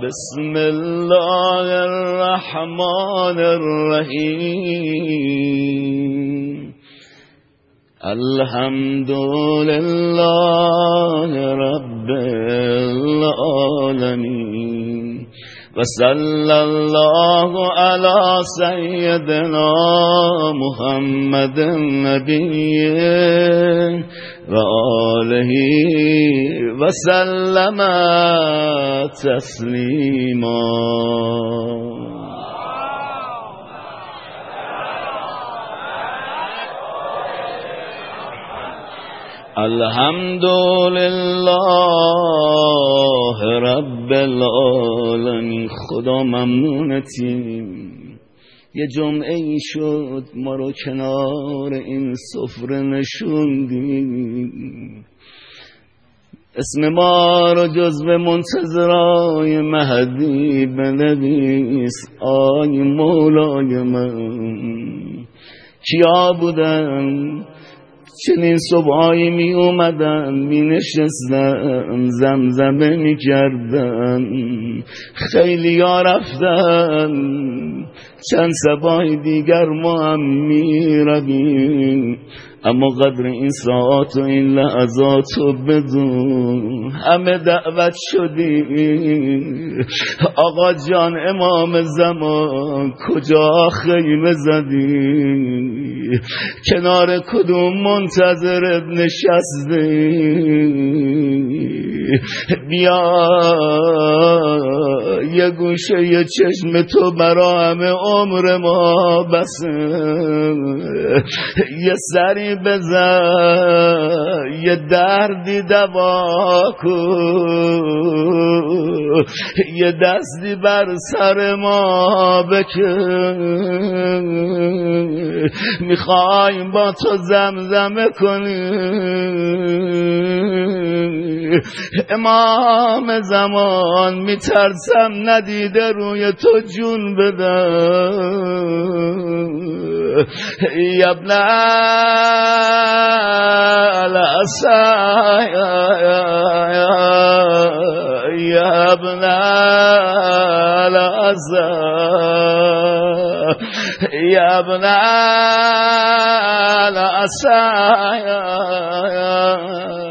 بسم الله الرحمن الرحیم الحمد لله رب العالمین و صلی الله علی سیدنا محمد النبی و آله و سلم تسلیما. الحمد لله رب العالمین. خدا ممنونتیم. یه جمعه ای شد ما رو کنار این سفره نشوندیم، اسم ما رو جزو منتظرای مهدی بنویس آی مولای من. کیا بودن چنین صبحایی می اومدن می نشستن زمزمه می کردن، خیلی ها رفتن چند صبح دیگر ما هم می رویم، اما قدر این ساعات و این لحظات رو بدون. همه دعوت شدیم آقا جان امام زمان کجا خیمه زدیم، کنار کدوم منتظرت نشستیم، بیا یه گوشه یه چشم تو برا همه عمر ما بسه، یه سری بزن یه دردی دوا کن، یه دستی بر سر ما بکن، میخوایم با تو زمزمه کنیم. امام زمان میترسم ندیده روی تو جون بدم، ابن الحسن یا ابن الحسن یا ابن الحسن.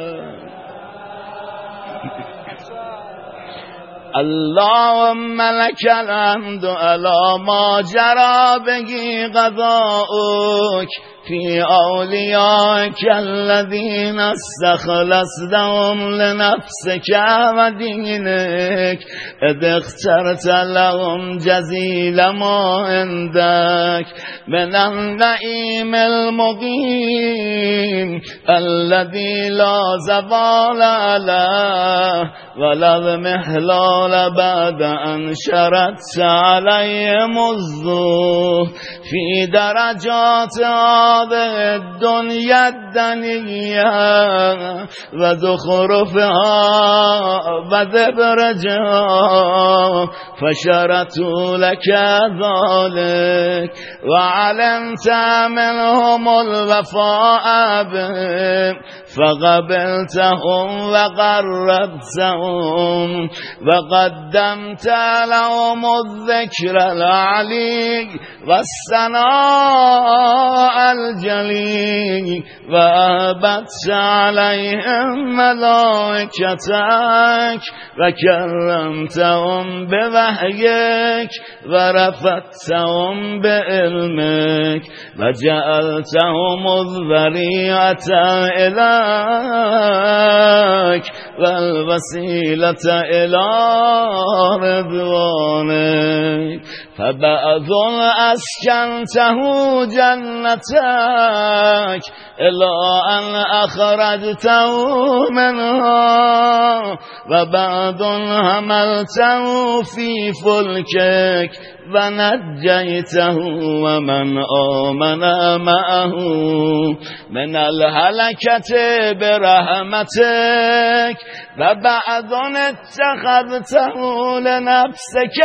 اللهم لك الحمد على ما جرى به قضاؤك في أوليائك الذين استخلصتهم لنفسك ودينك، إذ اخترت لهم جزيل ما عندك من النعيم المقيم الذي لا زوال له ولا محلال بعد أن شردت عليهم الظهر في درجات هذه الدنيا الدنيا وزخرفها وزبرجها، فشرطوا لك ذلك وعلمت منهم الوفاء بهم فقبلتهم وقربتهم وقدمت لهم الذكر العلي والثناء الجلي وأهبت عليهم ملائكتك وكرمتهم بوحيك ورفعتهم بعلمك وجعلتهم الذريعة إليك والوسيلة إلى رضوانك، فبعض أسكنته جنتك إلى أن أخرجته منها، وبعض حملته في فلكك ونجيته ومن آمن معه من الهلكة برحمتك، وبعض اتخذته لنفسك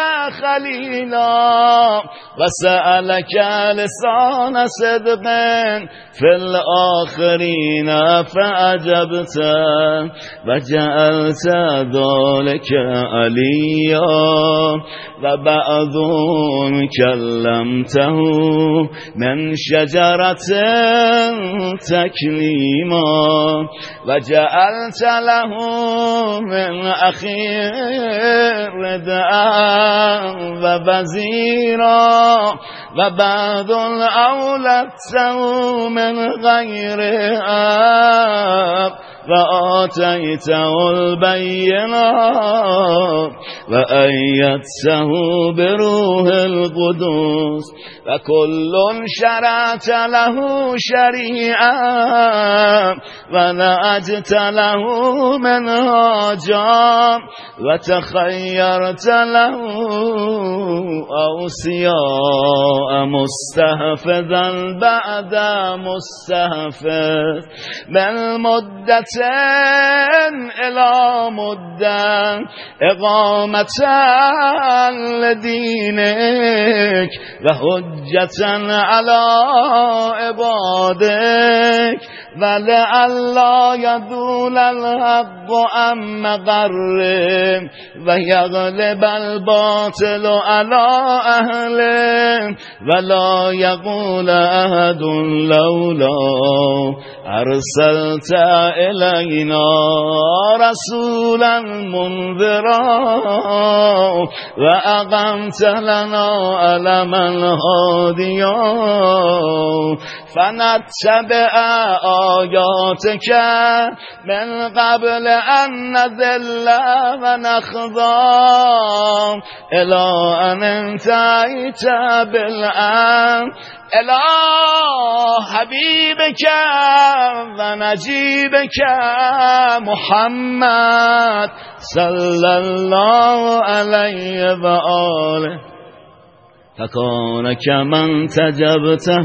خليلا وسألك لسان صدق في الآخرة الآخرين فأجبت وجعلت ذلك عليا وبعض كلمته من شجرة تكليما وجعلت له من أخيه رداء ووزيرا وبعض أولدته من غير أب وآتيته البينات وأيدته بروح القدس وكل شرعت له شريعة ونهجت له منهاجا وتخيرت له أوصياء مستحفظا بعد مستحفظ من مدة إلى مدة إقامة لدينك وحجة على عبادك ولئلا يذول الحق عن مغره ويغلب الباطل على أهله ولا يقول أحد لولا أرسلت إلينا رسولا منذرا وأقمت لنا علما هاديا فنتبع آياتك من قبل أن نذل ونخضع إلى أن انتهيت بالأمر إلى حبيبك ونجيبك محمد صلى الله عليه وآله فكان كمن تجبته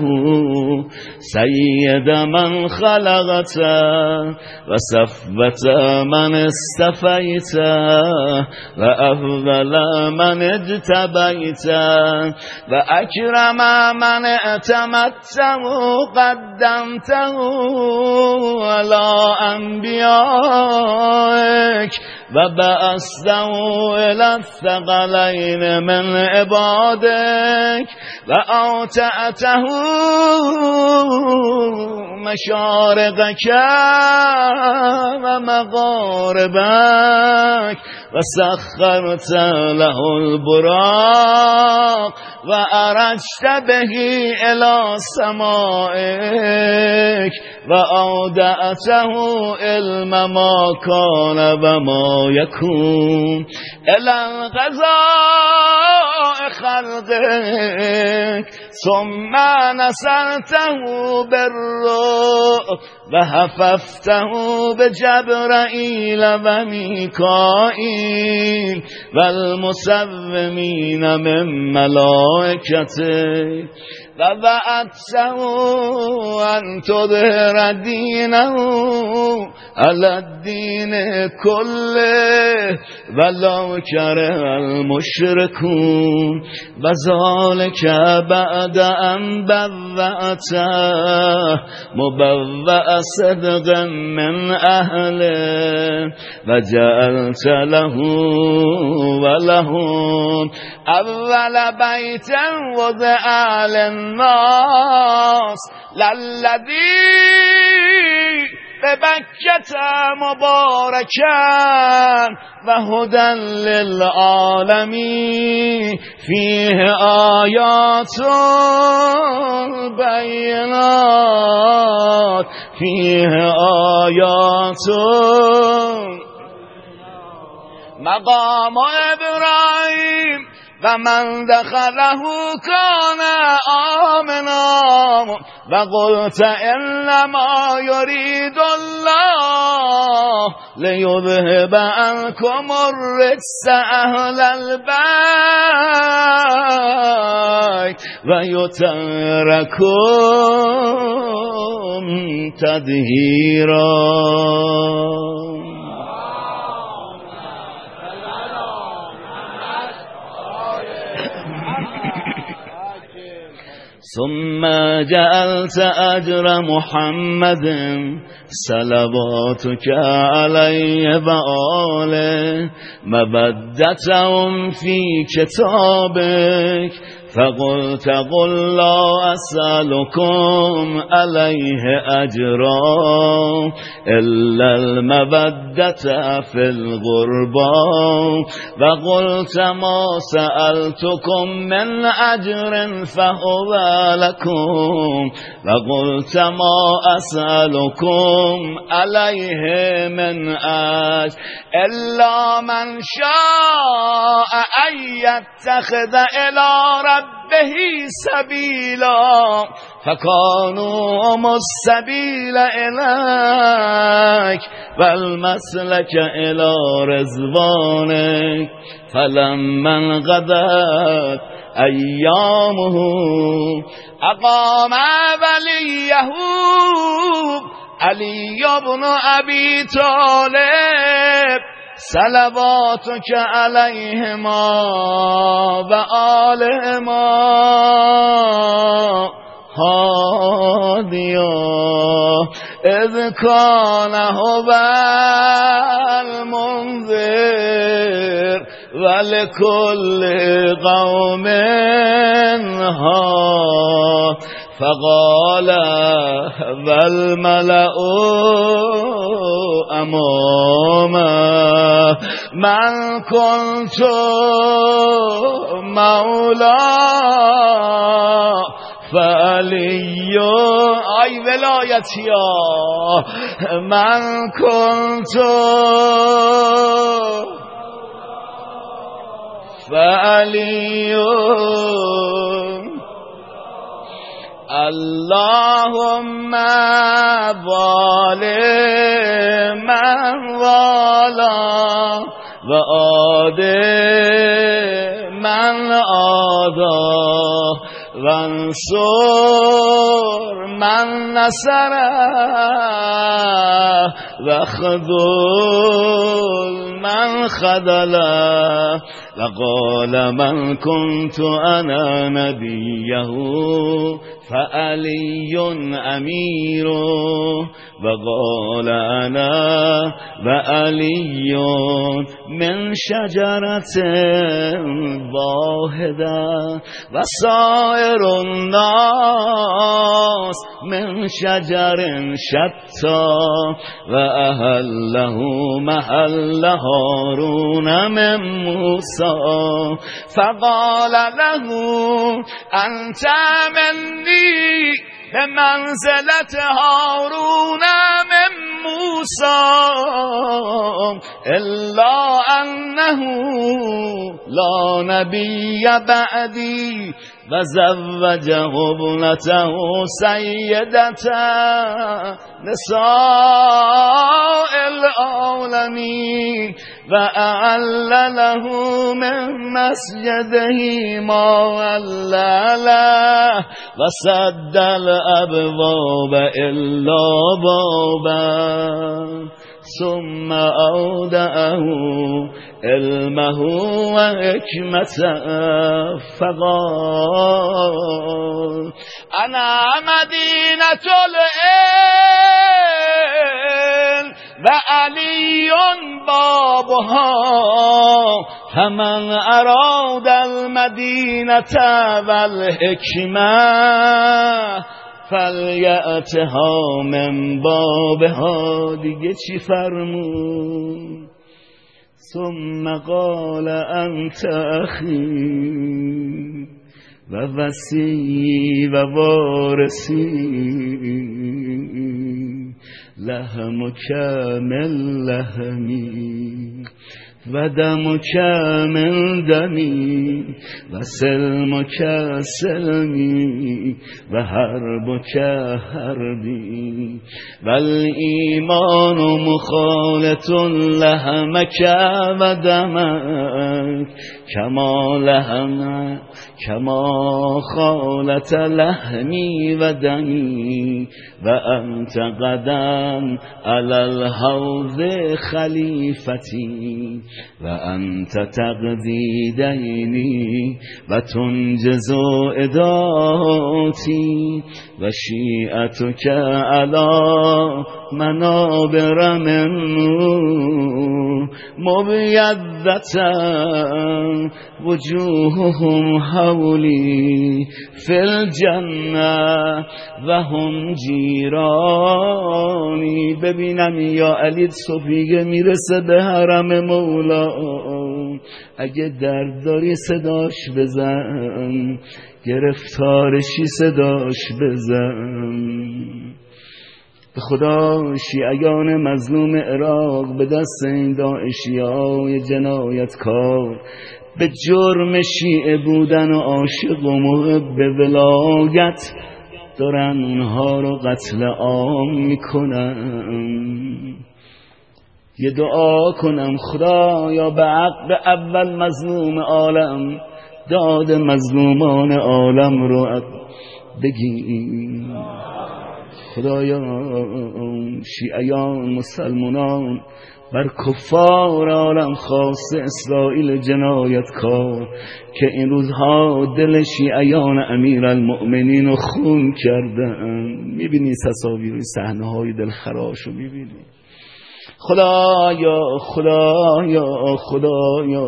سيد من خلقت وصفوة من استفيت وأفضل من اجتبيت وأكرم من اعتمدته قدمته على أنبيائك وبعثته إلى الثقلين من عبادك وأوتأته مشارقك ومغاربك وسخرت له البراق وأرجت به إلى سمائك وأودعته علم ما كان وما يكون إلى الغذاء خلقك ثم نصرته بالروح وحففته بجبرائيل وميكائيل والمسومين من ملائكته ووعدته أن تظهر دينه على الدين كله ولو كره المشركون وذلك بعد أن بوأته مبوأ صدق من أهله وجعلت له ولهم أول بيت وضع للناس للذي ببكة مباركا وهدى للعالمين فيه آيات بينات فيه آيات مقام إبراهيم ومن دخله كان آمنا وقلت إنما يريد الله ليذهب عنكم الرجس أهل البيت ويطهركم تطهيرا. ثم جعلت أجر محمد صلواتك عليه وآله مبدتهم في كتابك فقلت قل لا أسألكم عليه أجرا إلا المبدة في الغربى وقلت ما سألتكم من أجر فهو لكم وقلت ما أسألكم عليه من أجر إلا من شاء أن يتخذ إلى ربه سبيلا فكانوا هم السبيل إليك والمسلك إلى رضوانك فلما انقضت أيامه أقام وليه علي بن أبي طالب صلواتك عليهما وآلهما هاديا إذ كان هو المنذر ولكل قوم هاد فقال والملأ أمامه من كنت مولا فعلي أي ولايتي من كنت فعلي اللهم ظالما والا وآدي من آدا وانصر من نصر وخذل من خذل وقال من كنت أنا نبيه فعلي أمير وقال أنا وعلي من شجرة واحدة وسائر الناس من شجر شتى وأهله محل هارون من موسى فقال له أنت مني بمنزلة هارون من موسى إلا أنه لا نبي بعدي وزوجه ابنته سيدة نساء العالمين وأعل له من مسجده ما علله وسد الأبواب إلا بابا ثم أودعه علمه وحكمته فقال أنا مدينة العلم وعلي بابها فمن أراد المدينة والحكمة فلیأتها من بابها. دیگه چی فرمود؟ ثم قال انت اخی و وصی و وارثی لحمک من لحمی و دمک من دمی و سلمک سلمی و حربک حربی و الایمان مخالط لحمک و دمک کما خالط لحمی و دمی و انت قدم علی الحوض خلیفتی و انت تقضی دینی و تنجز عداتی و شیعتک علی منابر من نور مبیضة وجوههم حولی فی الجنه و هم جیرانی. ببینم یا علی صبحیه میرسه به حرم مولا، اگه درد داری صداش بزن، گرفتارشی صداش بزن. به خدا شیعیان مظلوم عراق به دست این داعشیای جنایتکار به جرم شیعه بودن و عاشق و محب ولایت دارن اونها رو قتل عام میکنن. یه دعا کنم خدایا به حق اول مظلوم عالم داد مظلومان عالم رو بگیر. خدایا شیعیان مسلمانان بر کفار عالم خاص اسرائیل جنایتکار که این روزها دل شیعیان امیرالمؤمنین رو خون کردن، میبینی تصاویر صحنه های دلخراش رو میبینی. خدایا خدایا خدایا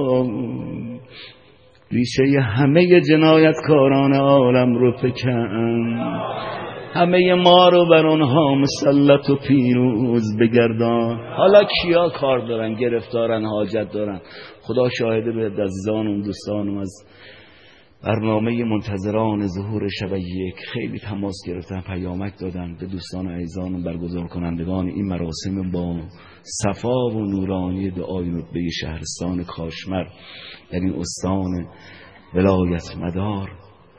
ریشه همه جنایتکاران عالم رو فکن، همه ما رو بر اونها مسلط و پیروز بگردان. حالا کیا کار دارن، گرفتارن، حاجت دارن؟ خدا شاهده به عزیزانم دوستانم از برنامه منتظران ظهور شب یک خیلی تماس گرفتن، پیامک دادن به دوستان عزیزانم برگزار کنندگان این مراسم با صفا و نورانی دعای نطبه شهرستان کاشمر در این استان ولایت مدار.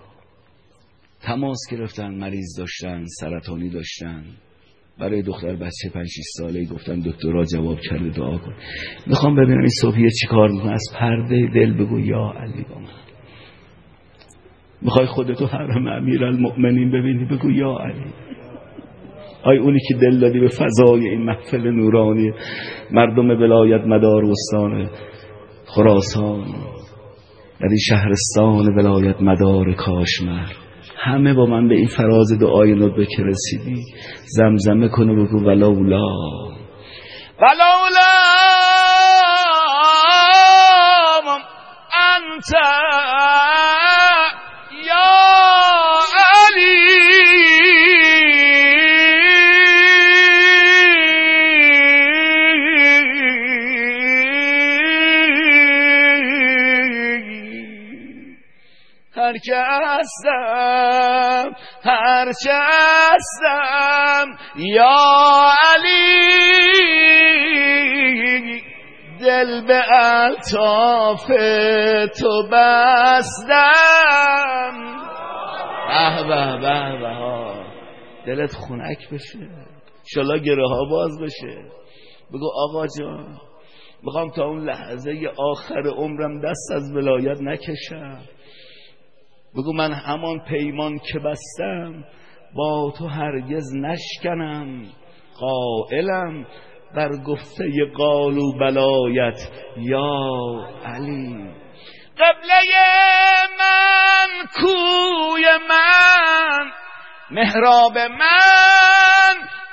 تماس گرفتن، مریض داشتن، سرطانی داشتن، برای دختر بچه 5-6 ساله گفتن دکترها جواب کرده دعا کن. میخوام ببینم این صبحیه چی کار میکنه، از پرده دل بگو یا علی با من. میخوای خودتو حرم امیرالمؤمنین ببینی بگو یا علی. آی اونی که دل دادی به فضای این محفل نورانی مردم ولایت مدار و استان خراسان در این شهرستان ولایت مدار کاشمر، همه با من به این فراز دعای نطبه که رسیدی زمزمه کنه بگو ولولا ولولا انت یا علی هرچه هستم یا علی دل به الطاف تو بستم. به به به ها دلت خنک بشه، انشالله گره ها باز بشه. بگو آقا جان میخوام تا اون لحظه آخر عمرم دست از ولایت نکشم. بگو من همان پیمان که بستم با تو هرگز نشکنم، قائلم بر گفته قالوا بلایت یا علی. قبله من، کوی من، محراب من،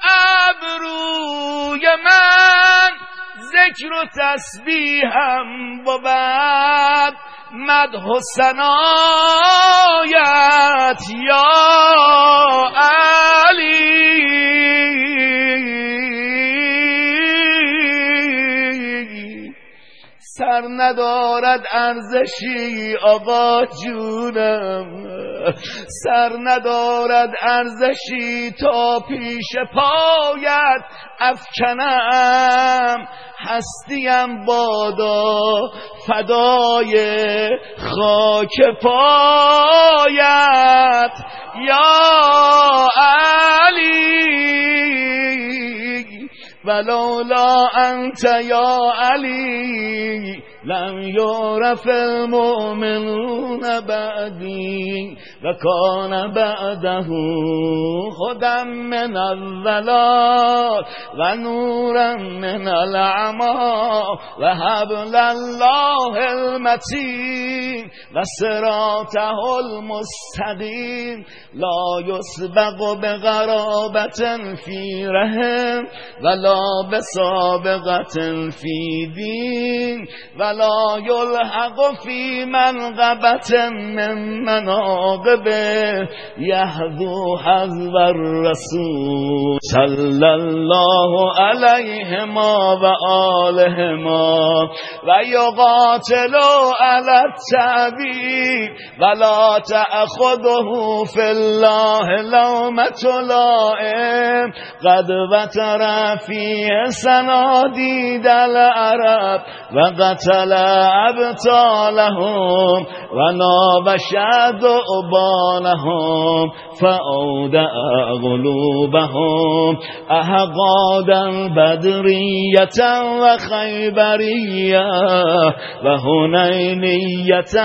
ابروی من، ذکر و تسبیحم بود، مدح و ثنایت یا علی. سر ندارد ارزشی آقا جونم، سر ندارد ارزشی تا پیش پایت افکنم، هستیم بادا فدای خاک پایت یا علی. ولولا انت یا علی لم یعرف المؤمنون بعدی وكان بعده هدى من الضلال ونورا من العمى وحبل الله المتين وصراطه المستقيم لا يسبق بغرابة في رحم ولا بسابقة في دين ولا يلحق في منقبة من مناقبه يحذو حذو الرسول صلى الله عليهما وآلهما ويقاتل على التعبير ولا تأخذه في الله لومة لائم قد وتر فيه صناديد العرب وقتل أبطالهم ونابش ذؤبانهم فأودع قلوبهم أحقادا بدرية وخيبرية وهنينية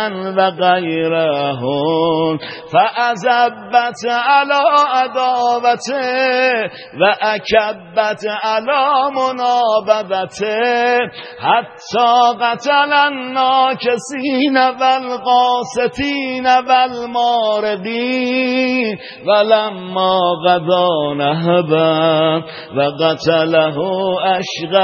وغيرهم فأزبت على عداوته وأكبت على منابذته حتى قتل الناكسين والقاستين والماردين ولما غدا نهبا وقتله أشقى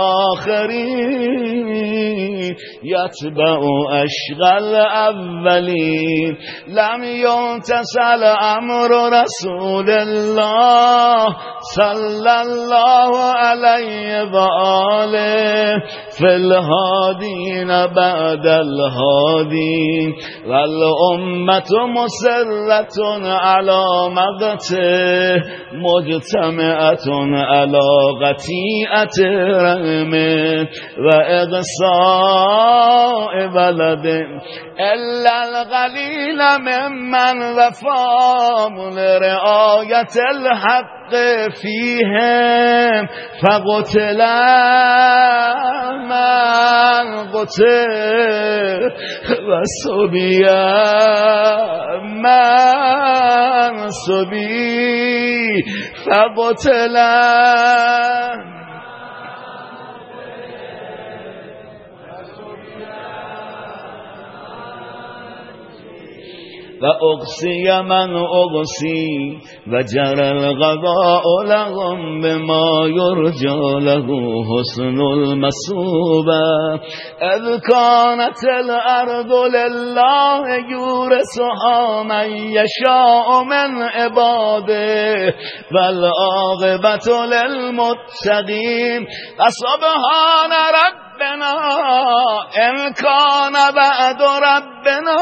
الآخرين يتبع أشقى الأولين لم ينتسل أمر رسول الله صلى الله عليه وآله في الهادين بعد الهادين والأمة مسرة على مقته مجتمعة على قطيعة رحمه وإغصاء ولد إلا القليل ممن وفام لرعاية الحق فيهم فقتل من قتل وسبي من سبي فقتل وأقصي من أقصي وجرى الغضاء لهم بما يرجى له حسن المصوبة إذ كانت الأرض لله يورثها من يشاء من عباده والعاقبة للمتقين فسبحان ربنا إن كان بعد ربنا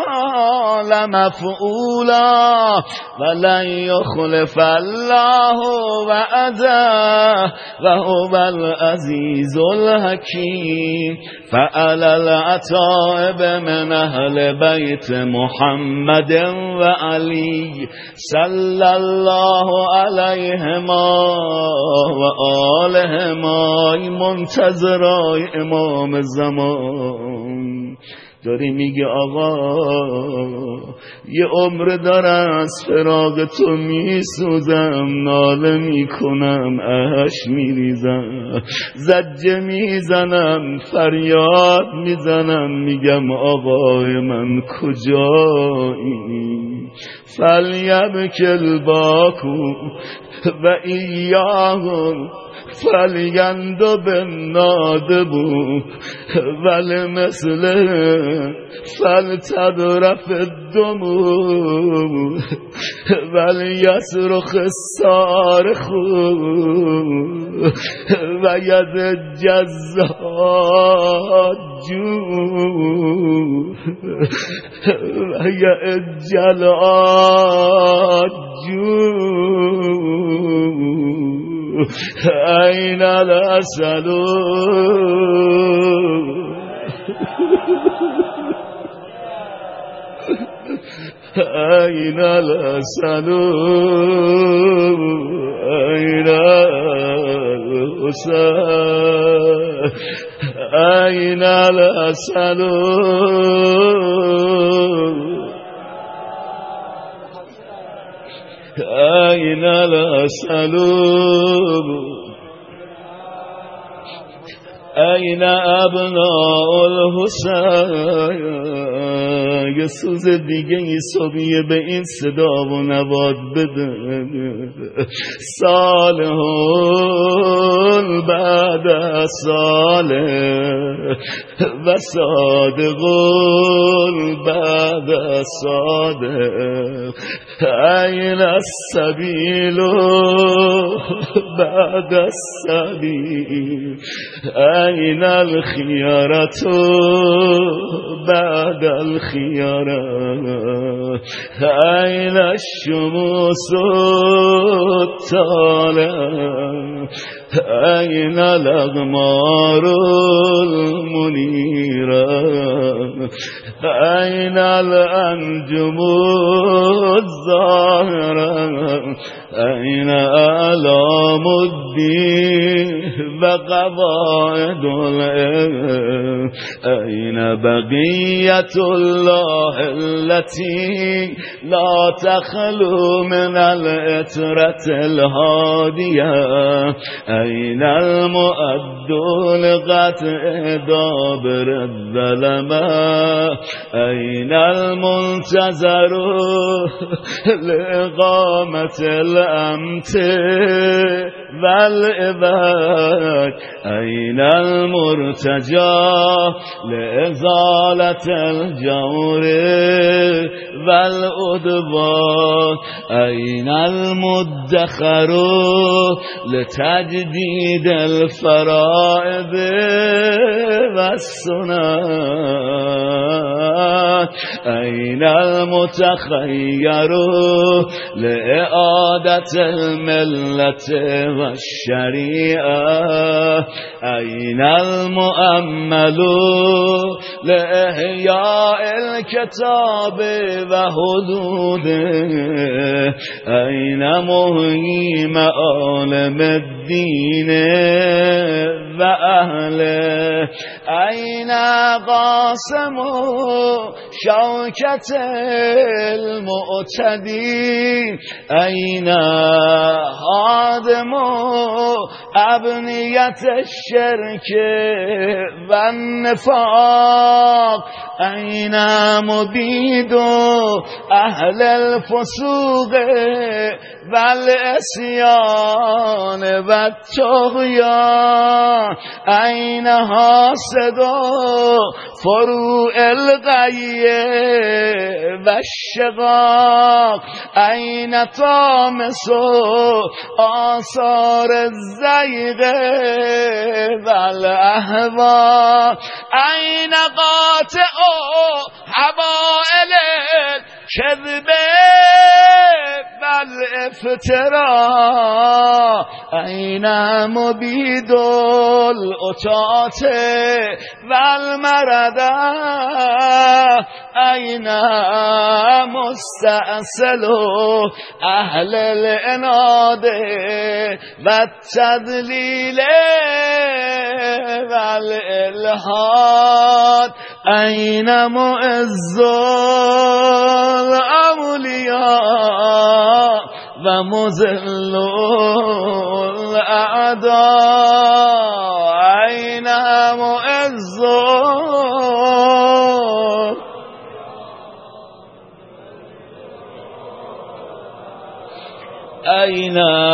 لمفعولا ولن يخلف الله وعده وهو العزيز الحكيم فعلى العتائب من أهل بيت محمد وعلي صلى الله عليهما وآلهما منتظرای امام زمان داری میگه آقا یه عمر دارم از فراق تو میسوزم ناله میکنم اش میریزم زجه میزنم فریاد میزنم میگم آقای من کجایی فلیبکل باکو و ایاهم فلیندو بالنادبو ولی مثل فلتدرف الدمو ولی یسرخ الصارخو و ید الجزاجو و ید الجلاجو أين الأسد أين الأسد أين الأسد أين الأسد العسل این ابناء الحسین. یه سوز دیگه ای صبیه به این صدا و نواد بده. صالحون بعد سال و صادقون بعد صادق. این السبیل بعد السبیل. این الخیارت بعد الخیاره. این الشموس الطالع. این الاقمار المنیره. این الانجم الظاهره. این اعلام الدین و قواعد العلم. این بقیت الله التي لا تخلو من العطرة الهادیه. این المؤدون قطع دابر الظلمه. این المنتظر لإقامة الأمت والعباد. این المرتجى لإزالة الجور والعدوان. این المدخر لتجديد الفرائض والسنن. این المتخیر لإعادة الملة والشريعة. این المؤمل لإحياء الكتاب وحدوده. این محيي معالم الدين وأهله. این قاسم شوكة المعتدي. این هادم أبنية الشرك والنفاق. این مبيد أهل الفسوق والعصيان والطغيان. این حاسد فروع الغي والشقاق. این طامس آثار الزيغ والأهواء. این قاطع حوائل الكذب والافتراء. این مبيد الأتات والمردة. این مستأصل أهل العناد والتدليل والإلحاد. این معز الأولياء و مذل الاعداء. این معز این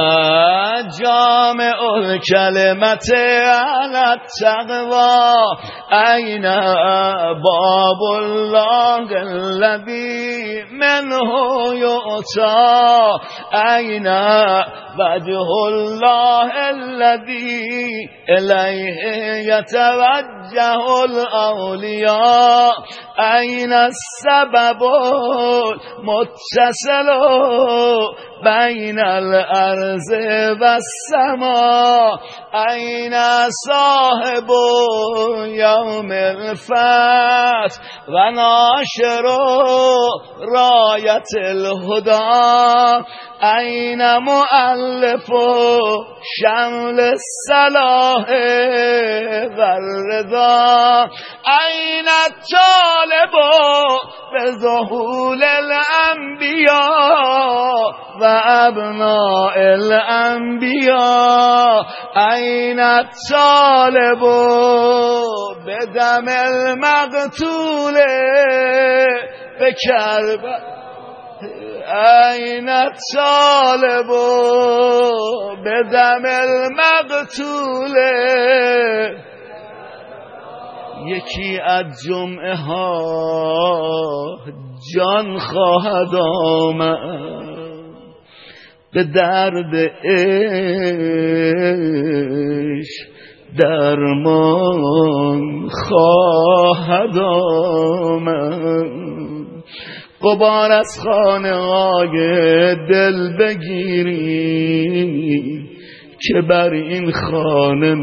جامع الکلمت علی التقوی. این باب الله الذی منه یؤتی. این وجه الله الذی الیه یتوجه الاولیاء. این السبب المتصل بین الارض و السما. این صاحب یوم الفتح و ناشر رایت الهدى. این مؤلف شمل الصلاح و الرضا. این طالب به ظهور الامر الانبیاء و ابناء الانبیاء این الطالب بدم المقتول بکربلا این الطالب بدم المقتول یکی از جمعه ها جان خواهد آمد به درد عشق درمان خواهد آمد غبار از خانه های دل بگیری که بر این خانه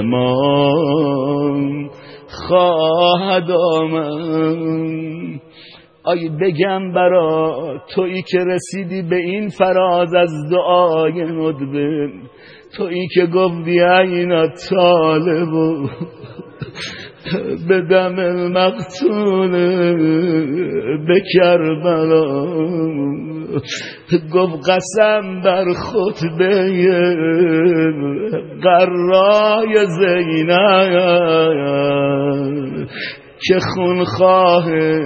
مهمان خواهد آمد. آی بگم برا تویی که رسیدی به این فراز از دعای ندبه، تویی که گفتی این طالب به دم المقتول به کربلا، گفت قسم بر خطبه قرای زینب که خونخواه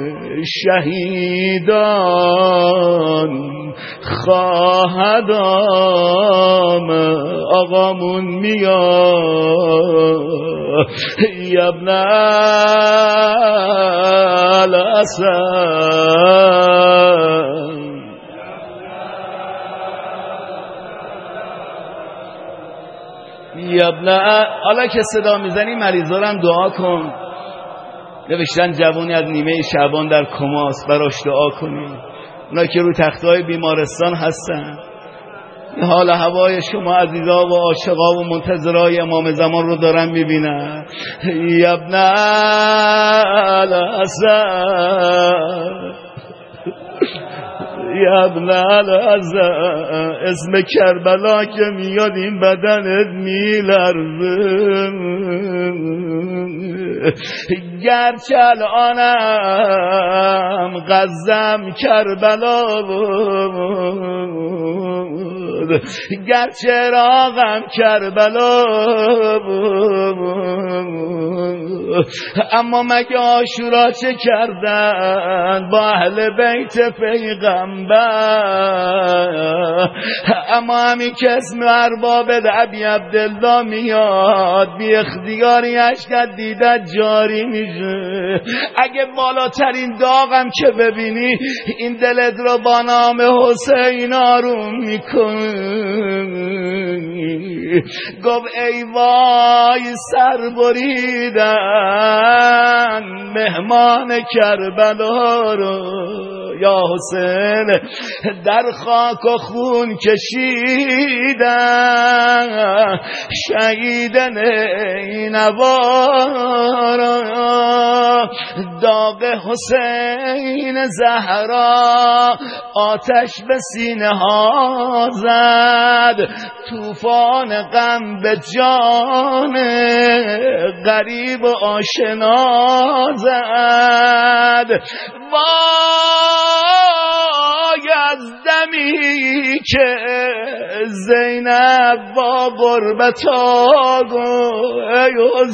شهیدان خواهد آمد. آقامون میاد ابن الاسد، حالا که صدا میزنی مریضا رو هم دعا کن. نوشتن جوانی از نیمه شعبان در کماست، براش دعا کنی. اونا که روی تختای بیمارستان هستن، حال هوای شما عزیزا و عاشقا و منتظرای امام زمان رو دارن میبینن. ابن الاسد، ابن الاسد، اسم کربلا که میاد این بدنت میلرزه. گرچه الانم غزم کربلا بود، گرچه عراقم کربلا بود، اما مگه عاشورا چه کردن با اهل بیت پیغمبر؟ اما همین که اسم ارباب ابی عبدالله میاد بی اختیاری اشکت دیدت جاری میشه. اگه بالاترین داغم که ببینی این دلت رو با نام حسین آروم میکنی. گفت ای وای سر بریدن مهمان کربلا رو، یا حسین در خاک و خون کشیدن شهید نینوارا. داغ حسین زهرا آتش به سینه ها زد، طوفان غم به جان غریب و آشنا زد. وای از دمی که زینب با غربت آگو ای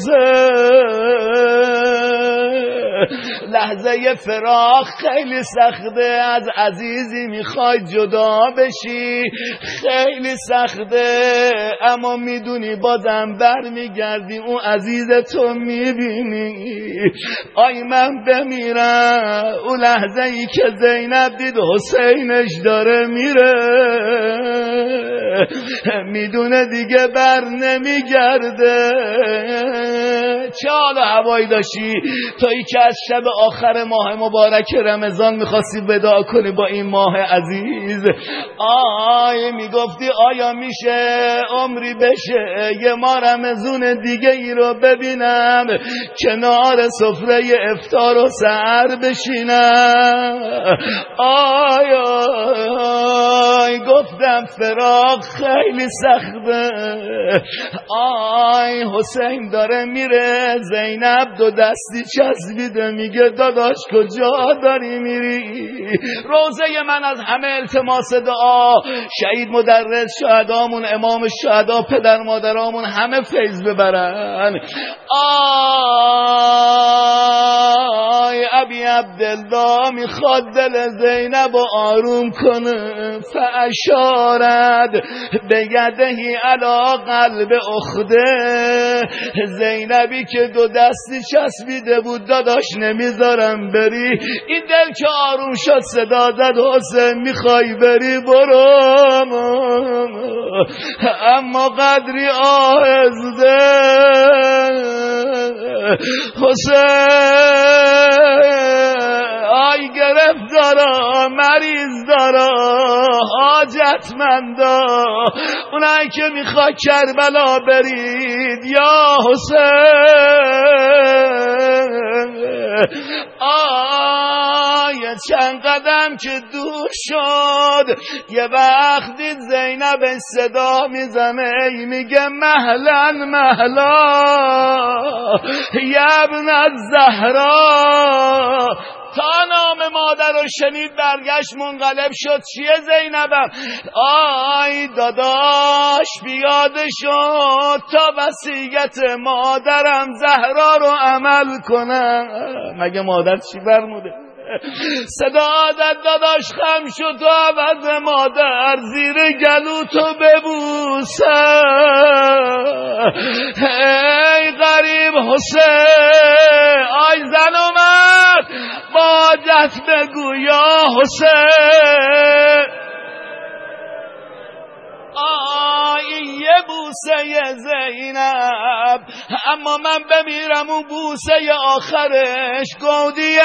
لحظه فراق خیلی سخته، از عزیزی میخوای جدا بشی خیلی سخته، اما میدونی بازم بر میگردی اون عزیز تو میبینی. آی من بمیرم اون لحظه ای که زینب دید حسینش داره میره، میدونه دیگه بر نمیگرده. چه حال هوایی داشتی تویی که از شب آخر ماه مبارک رمضان میخواستی وداع کنی با این ماه عزیز؟ آی میگفتی آیا میشه عمری بشه یه ما رمضون دیگه ای رو ببینم کنار سفره افطار و سحر بشینم؟ آی گفتم فراق خیلی سخته. آی حسین داره میره، زینب دو دستی چسبیده میگه داداش کجا داری میری؟ روزه من از همه التماس دعا، شهید مدرس شهدامون، امام شهدا، پدر مادرامون همه فیض ببرن. آی ابی عبدالله میخواد دل زینب و آروم کنه. فاشارد بگدهی علی قلب اخته. زینبی که دو دستی چسبیده بود داداش نمیذارم بری. این دل که آروم شد صدا زد حسین میخوای بری برو، اما قدری آهسته. حسین آی گرفتارا، مریض دارا، حاجتمندا، اونایی که میخوا کربلا برید یا حسین. آی چند قدم که دور شد یه وقت دید زینب صدا میزنه میگه مهلا مهلا یا ابن الزهرا. تا نام مادر رو شنید برگشت منقلب شد. چیه زینبم؟ آی داداش بیاده شد تا وصیت مادرم زهرا رو عمل کنم. مگه مادر چی فرموده؟ صدا داد داداش خم شد تو عوض مادر زیر گلو تو ببوسم. ای غریب حسین، آی زن اومد باجت بگو یا حسین. یه بوسه زینب، اما من بمیرم اون بوسه آخرش گودی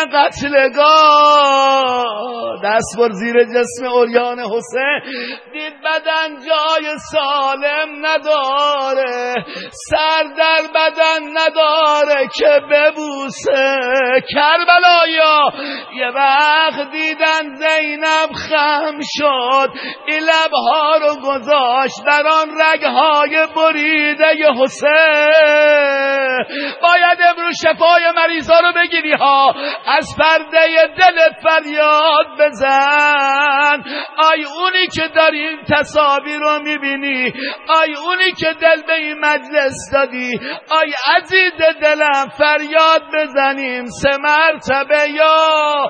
قتلگاه. دست بر زیر جسم عریان حسین، دید بدن جای سالم نداره، سر در بدن نداره که ببوسه. کربلایا یه وقت دیدن زینب خم شد، این لبها رو گذاشت در آن رگهای بریده حسین. باید امروز شفای مریضا رو بگیری ها، از پرده دلت فریاد بزن. آی اونی که داری این تصاویر رو میبینی، آی اونی که دل به این مجلس دادی، آی عزیز دلم فریاد بزنیم 3 مرتبه یا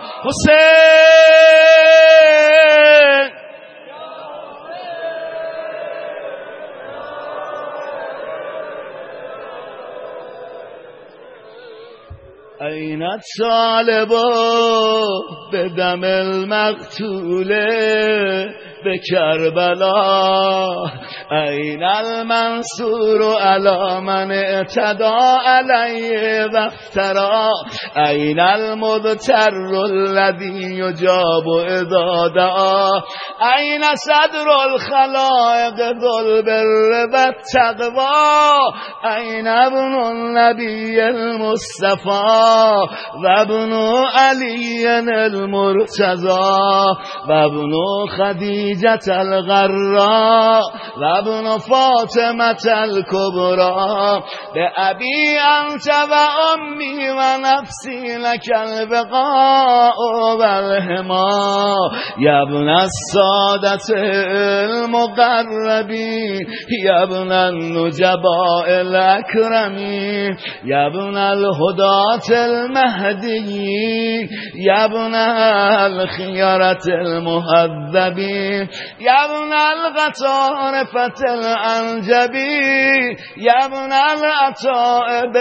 حسین. این الطالب بدم المقتول بكربلاء، أين المنصور على من اعتدى عليه وافترى، أين المضطر الذي يجاب إذا دعا، أين صدر الخلائق ذو البر والتقوى، أين ابن النبي المصطفى وابن علي المرتضى وابن خديجة الغراء وابن فاطمة الكبرى، بأبي أنت وأمي ونفسي لك البقاء والهما، يا ابن السادة المقربين، يا ابن النجباء الأكرمين، يا ابن الهداة المهديين، يا ابن الخيرة المهذبين، يا ابن الغطارفة الأنجبين، يا ابن الأطائب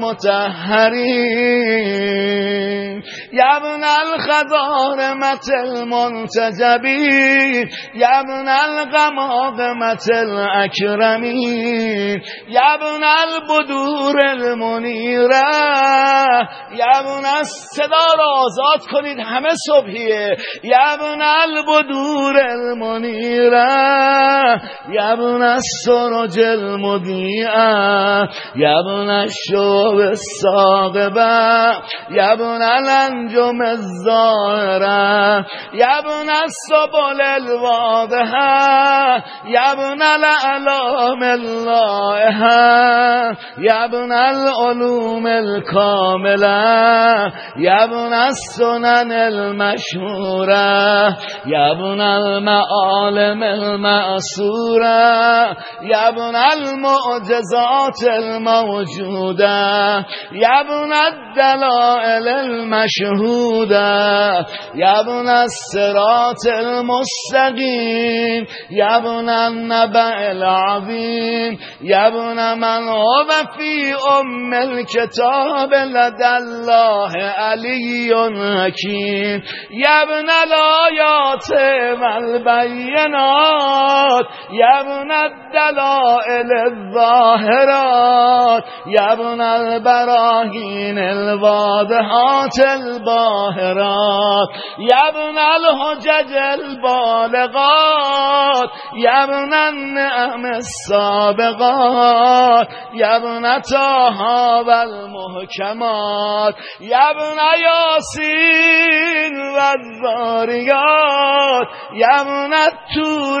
المطهرين، يا ابن الخضارمة المنتجبين، يا ابن الغماغمة الأكرمين، يا ابن البدور المنيرة، يا ابن الصدا را آزاد کنید همه صبحیه، یا ابن البدور المنيرة يا ابن السرج المضيئة يا ابن الشوب الصاغبة يا ابن الأنجم الزاهرة يا ابن السبل الواضحة يا ابن الأعلام اللائحة يا ابن العلوم الكاملة يا ابن السنن المشهورة يا ابن المعالم المأثورة يا ابن المعجزات الموجودة يا ابن الدلائل المشهودة يا ابن الصراط المستقيم يا ابن النبأ العظيم يا ابن من هو في أم الكتاب لدى الله علي حكيم يا ابن الآيات والبينات يا ابن الدلائل الظاهرات يا ابن البراهين الواضحات الباهرات يا ابن الحجج البالغات يا ابن النعم السابقات يا ابن طه والمحكمات يا ابن ياسين والذاريات يا ابن الطور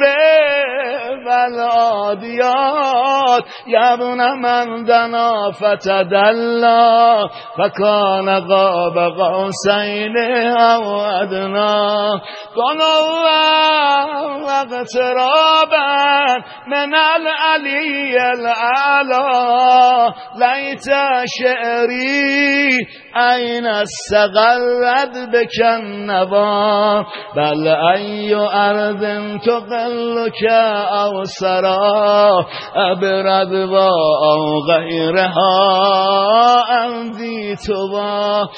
والعاديات يا ابن من دنا فتدلى فكان قاب قوسين أو أدنى قنوا واقترابا من العلي الأعلى ليت شعري أين استغرد بك النبا بل أي أرض تقلك أو سرى أبرد أو غيرها أنذي تبا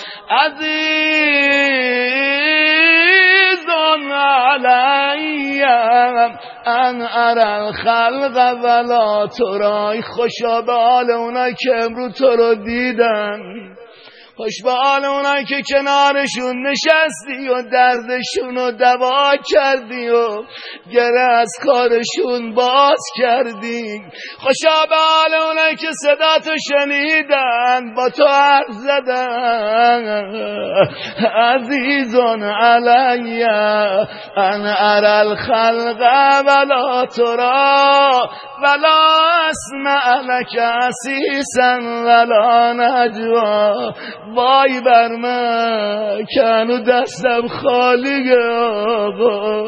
عزيز علي ان ارى الخلق ولا ترى خوشا به حال اونایی که امروز تو رو دیدن خوش به حال اونایی که کنارشون نشستی و دردشون رو دوا کردی و گره از کارشون باز کردی خوشا به حال اونایی که صدا تو شنیدن با تو حرف زدن عزیزون علی ان ارى الخلق ولا ترى ولا اسمع لك عسیسا ولا نجوا وای بر من کنو دستم خالیه آقا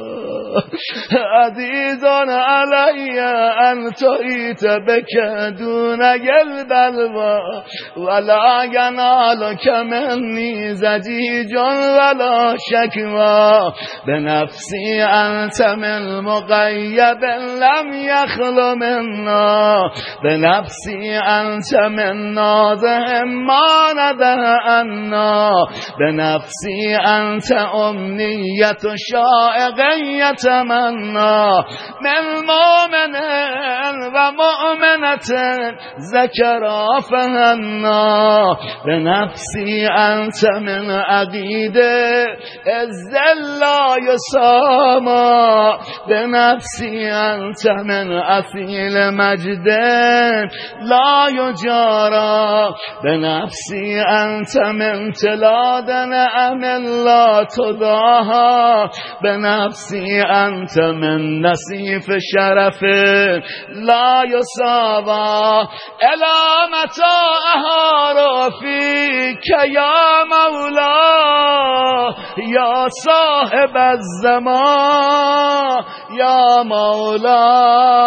عزیزان علی انتویت بکدون البلوا ولا ینالک منی زجیج ولا شکوا بنفسی انت من مقید لم یخل منا بنفسی انت من نازه ما نده انا بنفسی انت امنیت شائقیت تمنا من مؤمن و مؤمنة ذکرا فهنا بنفسی انت من عقیده الزلا یساما بنفسی انت من اصیل مجد لا یجارا بنفسی انت من تلاد نعم لا تضاها بنفسی انت من نصیف شرف لا یساوا الا متاعها رفیک یا مولا یا صاحب الزمان یا مولا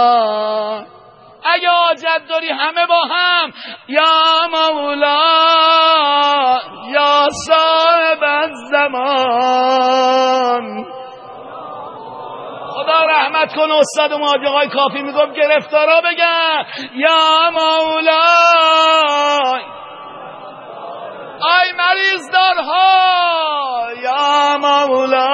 اگه حاجت داری همه با هم یا مولا یا صاحب الزمان خدا رحمت کن استاد و حاج آقای کافی میگم گرفتارا بگن یا مولا ای مریض دارها یا مولا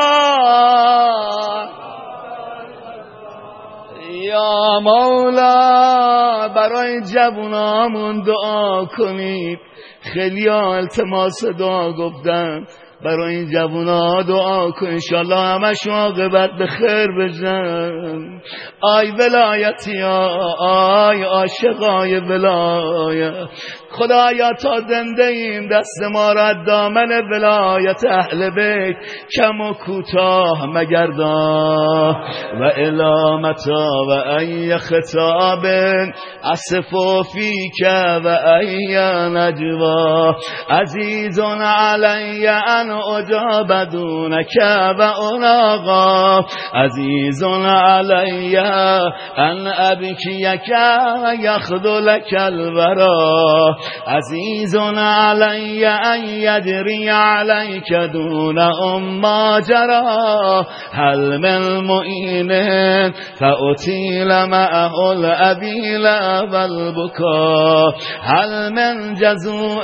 یا مولا برای جوونامون دعا کنید خیلی ها التماس دعا گفتن برای این جوونا دعا کن انشالله همشون عاقبت به خیر بشن. آی ولایتی آی عاشقای ولایت، خدایا تا زنده ایم دست ما را دامن ولایت اهل بیت کم و کوتاه مگردان. و الامتا و ای خطاب اصف فیک و ای نجوا عزیز علی ان اجاب دونک و اناغا عزیز علی ان ابکیک یخذلک الورا عزیز علی ان یجری علیک دون ما جرا هل من معین فاطیل معه الابیل والبکا هل من جزوء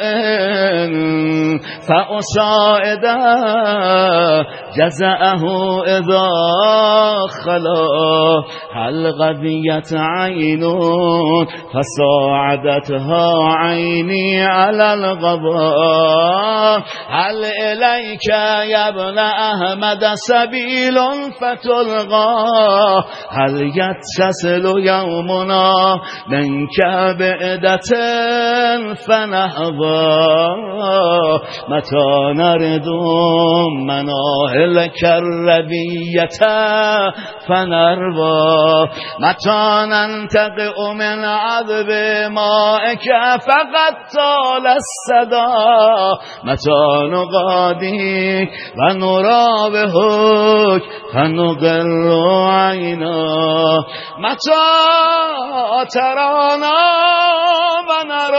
فاساعد جزعه اذا خلا هل غبیت عین فساعدتها عینی علی الغبا هل الیک یا ابن احمد سبیل فتلقا هل یتصل یومنا منک بعدت فنهضا متی نردم مناهل الربیة فنروا متی ننتقع من عذب مائک فقد طال الصدا متی نغادیک و نرابهک فنقر عینا متی ترانا و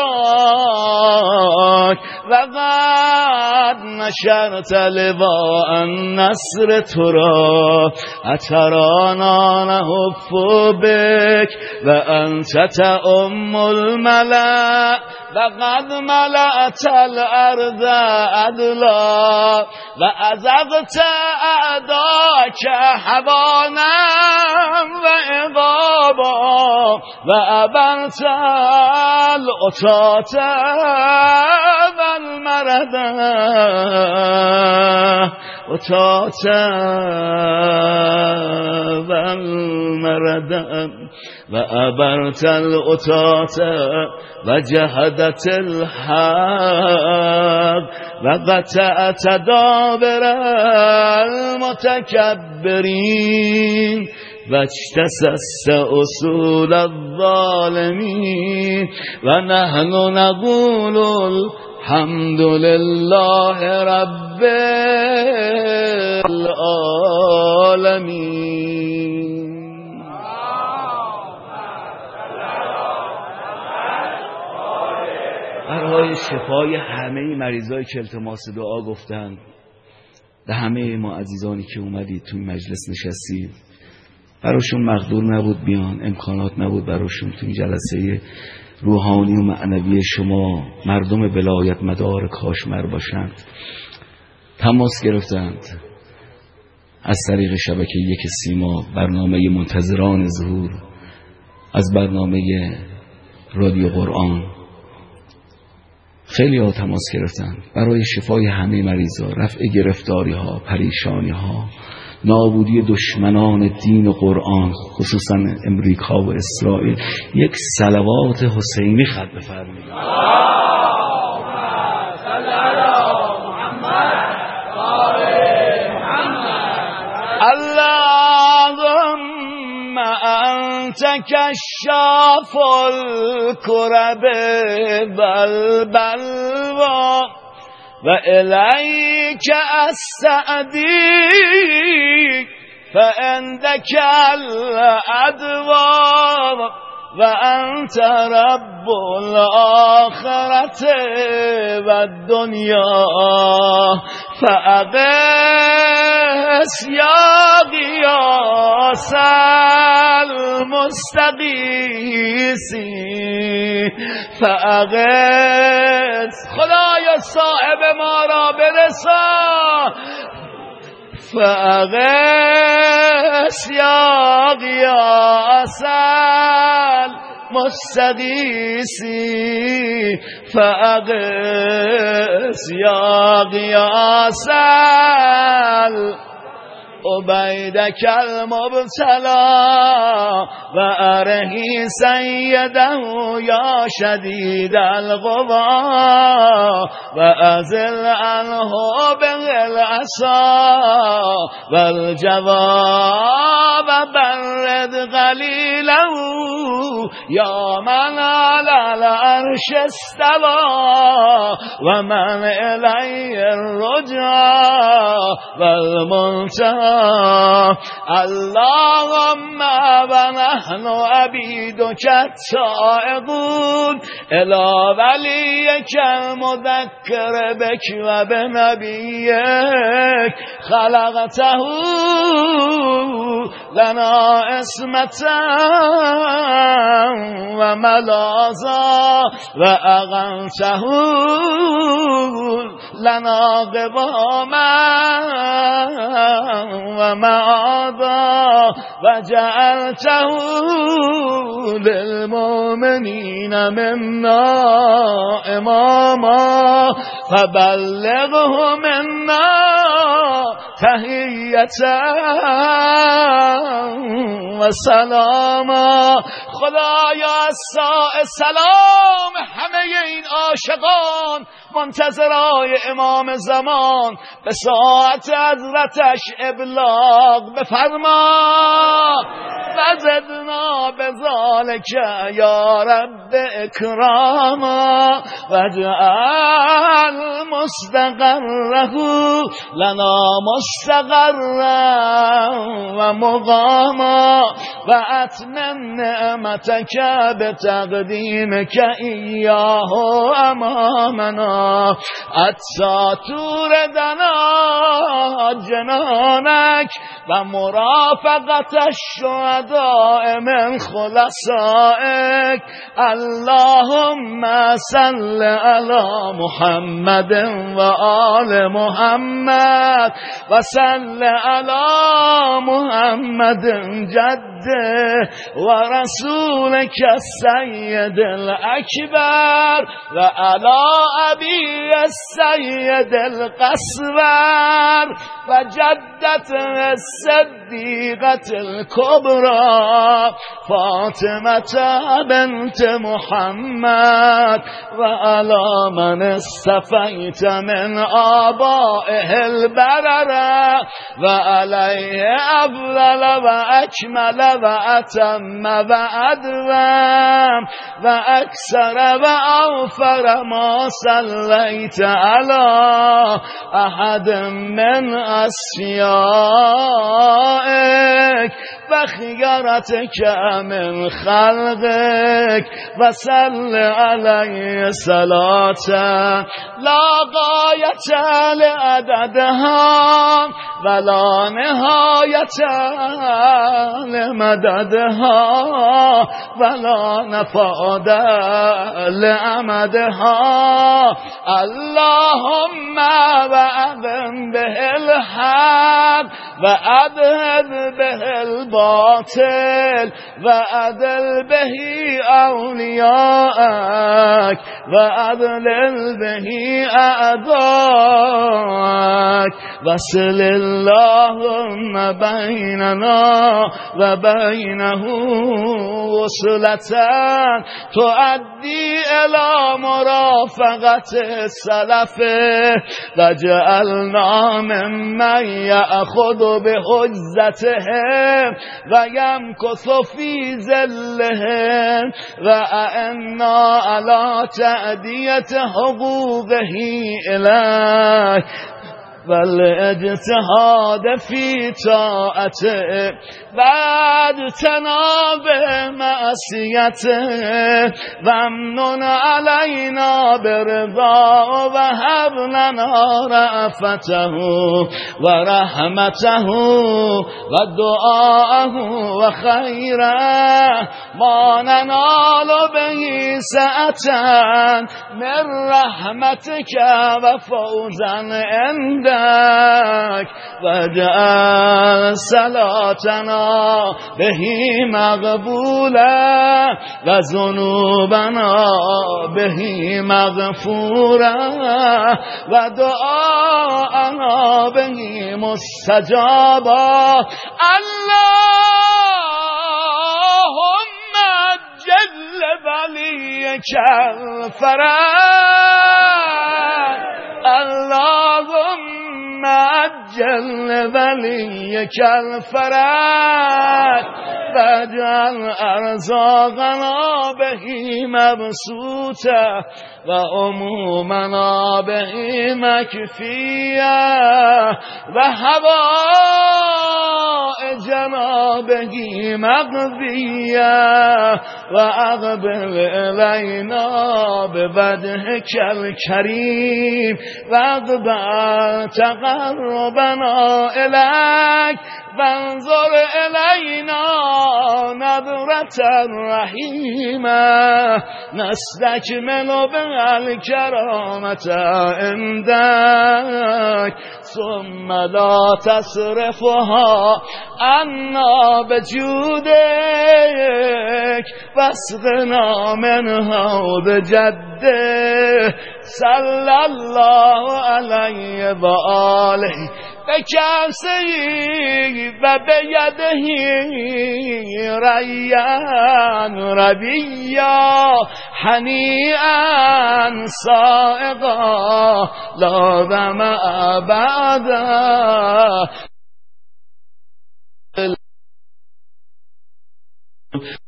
نراک و قد نشرت لواء النصر ترا اترانا نهف بک و انت تأم الملأ و قد ملأت الارض عدلا و ازغت اعداک حوانا و عقابا و ابرت العتاة و المردا عتاة و المردا و ابرت العتاة و جهدت الحق و قطعت دابر المتکبرین و اجتثثت اصول الظالمین و نحن نقول الحمد لله رب العالمین. برای شفای همه مریضایی که التماس دعا گفتن، به همه ما عزیزانی که اومدید توی مجلس نشستید، براشون مقدور نبود بیان، امکانات نبود براشون توی جلسه روحانی و معنوی شما مردم ولایت مدار کاشمر باشند، تماس گرفتند از طریق شبکه یک سیما، برنامه منتظران ظهور از برنامه رادیو قرآن. خیلی ها تماس گرفتن برای شفای همه مریضا، رفع گرفتاری ها، پریشانی ها، نابودی دشمنان دین و قرآن، خصوصا امریکا و اسرائیل. یک صلوات حسینی خط بفرمایید. اللهم انت کشاف الکرب والبلوا و الیک استعدی فعندک الادوا و انت رب الاخرة و الدنیا فاغث یا غیاث المستغیثین فاغث. خدایا صاحب ما را برسان، فاغث یا غیاث المستغیثین فأغث يا غياث عبيدك المبتلى وأرهي سيده يا شديد القوى وأزل عنه بالعصا والجواب برد قليله يا من على العرش استوى ومن إليه الرجعى والمنتهى اللهم ونحن عبيدك التائبون إلى وليك المذكر بك وبنبيك خلقته لنا اسمة وملاذا وأغنته لنا قواما ومعاذا وجعلته للمؤمنين منا إماما فبلغه منا تحية وسلاما. خدایا سلام همه این عاشقان منتظرای امام زمان به ساعت حضرتش ابلاغ بفرما وزدنا بذالک یا رب اکراما وجعل مستقره لنا مستقرا و مقاما و اتمم نعمتک بتقدیمک ایاه امامنا حتی توردنا جنانک و مرافقت الشهداء من خلصائک. اللهم صل علی محمد و آل محمد و صل علی محمد جده و رسولک السید الاکبر و علی ابی السید القصور و جدت الصدیقة الكبرى فاطمة بنت محمد و علی من استفیت من آبائه البرره و علیه افضل و اکمل و اتم و ادوم و اکثر و اوفر ما صلیت علی احد من اصفیائک و خیارتک من خلقک و صل علیه صلاة لا غایت لعددها ولا نهایت لمددها ولا نفاد لعمدها. اللهم وأذن به الحق وأذهب به الباطل وأذل به أولياءك وأذلل به أعداءك وصل اللهم بيننا وبينه وصلة تؤدي إلى مرافقة السلف وجعلنا ممن يأخذ بحجتهم ويمكث في ظلهم وأعنا على تأدية حقوقه إليه والاجتهاد في طاعته واجتناب معصيته وامنن علينا برضاه وهب لنا رأفته ورحمته ودعاءه وخيره ما ننال به سعة من رحمتك وفوزا عندك لك واجعل صلاتنا به مقبولا و ذنوبنا به مغفورا و دعاءنا به مستجابا اللهم جل ولیک الفرج اللهم عجل ولیک الفرج واجعل ارزاقنا به مبسوطه و عمومنا به مکفیه و هوائجنا به مقضیه و اقبل الینا بوجهک الکریم و اقبل تقربنا الیک وانظر الینا نظرة رحیمه نستکمل بالکرامة عندك ثم لا تصرفها عنا بجودك واسقنا منها بجده صلی الله علیه و آله بکفسی و بیدهی ریان ربیا حنیئا سائقا لا ظمأ بعده